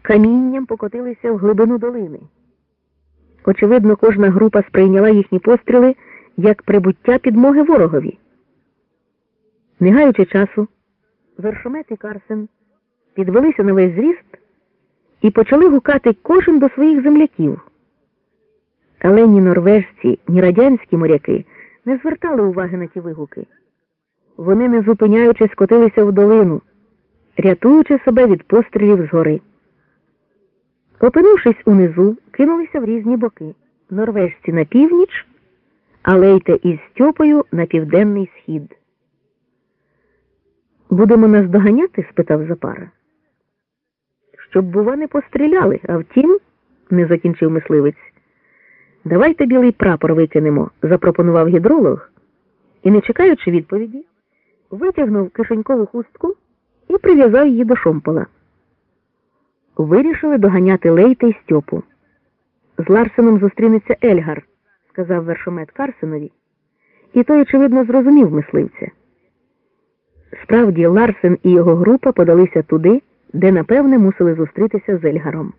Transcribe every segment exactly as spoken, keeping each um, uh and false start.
камінням покотилися в глибину долини. Очевидно, кожна група сприйняла їхні постріли як прибуття підмоги ворогові. Не гаючи часу, Вершомет і Карсен підвелися на весь зріст і почали гукати кожен до своїх земляків. Але ні норвежці, ні радянські моряки не звертали уваги на ті вигуки. Вони, не зупиняючись, котилися в долину, рятуючи себе від пострілів згори. Опинившись унизу, кинулися в різні боки. Норвежці на північ, а Лейте із Стьопою на південний схід. «Будемо нас доганяти?» – спитав Запара. «Щоб, бува, не постріляли, а втім, – не закінчив мисливець, – давайте білий прапор викинемо», – запропонував гідролог, і, не чекаючи відповіді, витягнув кишенькову хустку і прив'язав її до шомпола. Вирішили доганяти Лейте і Стьопу. «З Ларсеном зустрінеться Ельгар», – сказав Вершомет Карсенові, і той, очевидно, зрозумів мисливця. Справді, Ларсен і його група подалися туди, де, напевне, мусили зустрітися з Ельгаром.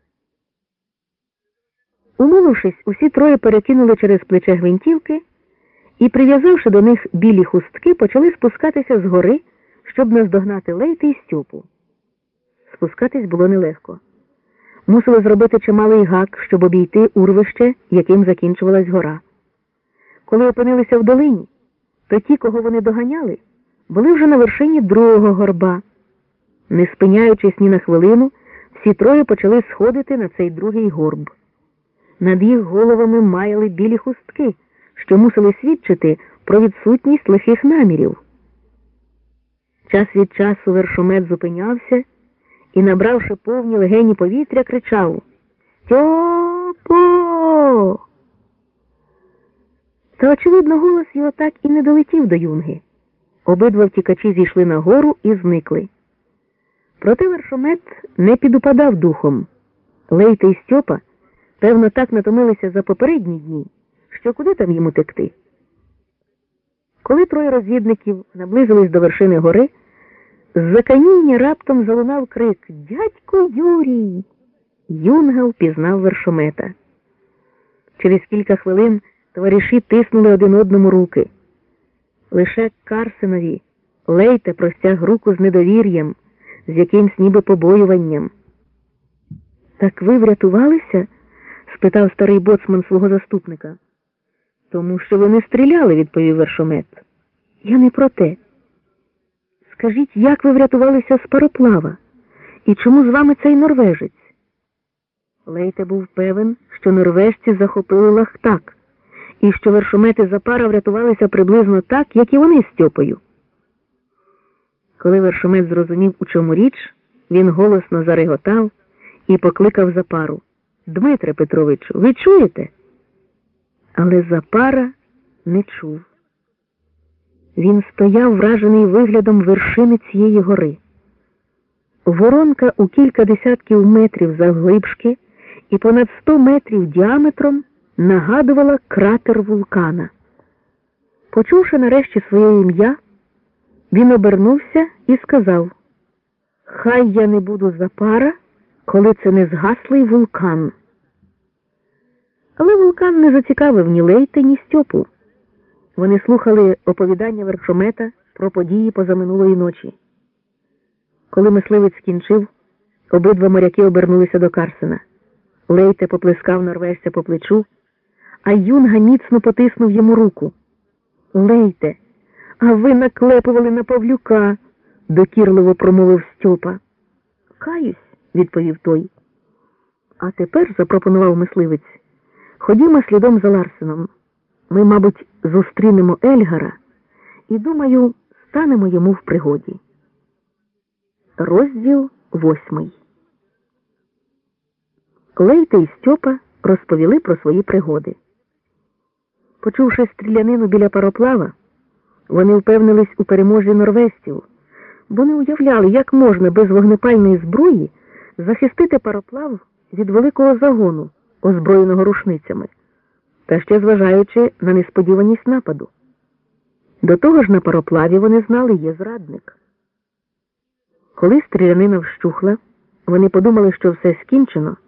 Умовившись, усі троє перекинули через плече гвинтівки і, прив'язавши до них білі хустки, почали спускатися з гори, щоб наздогнати Лейте і Стьопу. Спускатись було нелегко. Мусили зробити чималий гак, щоб обійти урвище, яким закінчувалась гора. Коли опинилися в долині, то ті, кого вони доганяли, були вже на вершині другого горба. Не спиняючись ні на хвилину, всі троє почали сходити на цей другий горб. Над їх головами маяли білі хустки, що мусили свідчити про відсутність лихих намірів. Час від часу Вершомет зупинявся і, набравши повні легені повітря, кричав: «Стьопо!» Та, очевидно, голос його так і не долетів до Юнги. Обидва втікачі зійшли на гору і зникли. Проте Вершомет не підупадав духом. Лейте і Стьопа, певно, так натомилися за попередні дні, що куди там їм утекти. Коли троє розвідників наблизились до вершини гори, з-за каміння раптом залунав крик: «Дядько Юрій!» Юнга впізнав Вершомета. Через кілька хвилин товариші тиснули один одному руки. Лише Карсенові Лейте простяг руку з недовір'ям, з якимсь ніби побоюванням. «Так ви врятувалися?» – спитав старий боцман свого заступника. «Тому що ви не стріляли», – відповів Вершомет. «Я не про те. Скажіть, як ви врятувалися з пароплава? І чому з вами цей норвежець?» Лейте був певен, що норвежці захопили Лахтак, і що Вершомет і Запара врятувалися приблизно так, як і вони з Стьопою. Коли Вершомет зрозумів, у чому річ, він голосно зареготав і покликав Запару: «Дмитре Петровичу, ви чуєте?» Але Запара не чув. Він стояв, вражений виглядом вершини цієї гори. Воронка у кілька десятків метрів завглибшки і понад сто метрів діаметром нагадувала кратер вулкана. Почувши нарешті своє ім'я, він обернувся і сказав: «Хай я не буду Запара, коли це не згаслий вулкан». Але вулкан не зацікавив ні Лейте, ні Стьопу. Вони слухали оповідання Вершомета про події позаминулої ночі. Коли мисливець скінчив, обидва моряки обернулися до Карсена. Лейте поплескав норвежця по плечу, а Юнга міцно потиснув йому руку. «Лейте, а ви наклепували на Павлюка», – докірливо промовив Стьопа. «Каюсь», – відповів той. «А тепер», – запропонував мисливець, – «ходімо слідом за Ларсеном. Ми, мабуть, зустрінемо Ельгара і, думаю, станемо йому в пригоді». Розділ восьмий. Лейте і Стьопа розповіли про свої пригоди. Почувши стрілянину біля пароплава, вони впевнились у переможі норвежців, бо не уявляли, як можна без вогнепальної зброї захистити пароплав від великого загону, озброєного рушницями, та ще зважаючи на несподіваність нападу. До того ж, на пароплаві, вони знали, є зрадник. Коли стрілянина вщухла, Вони подумали, що все скінчено,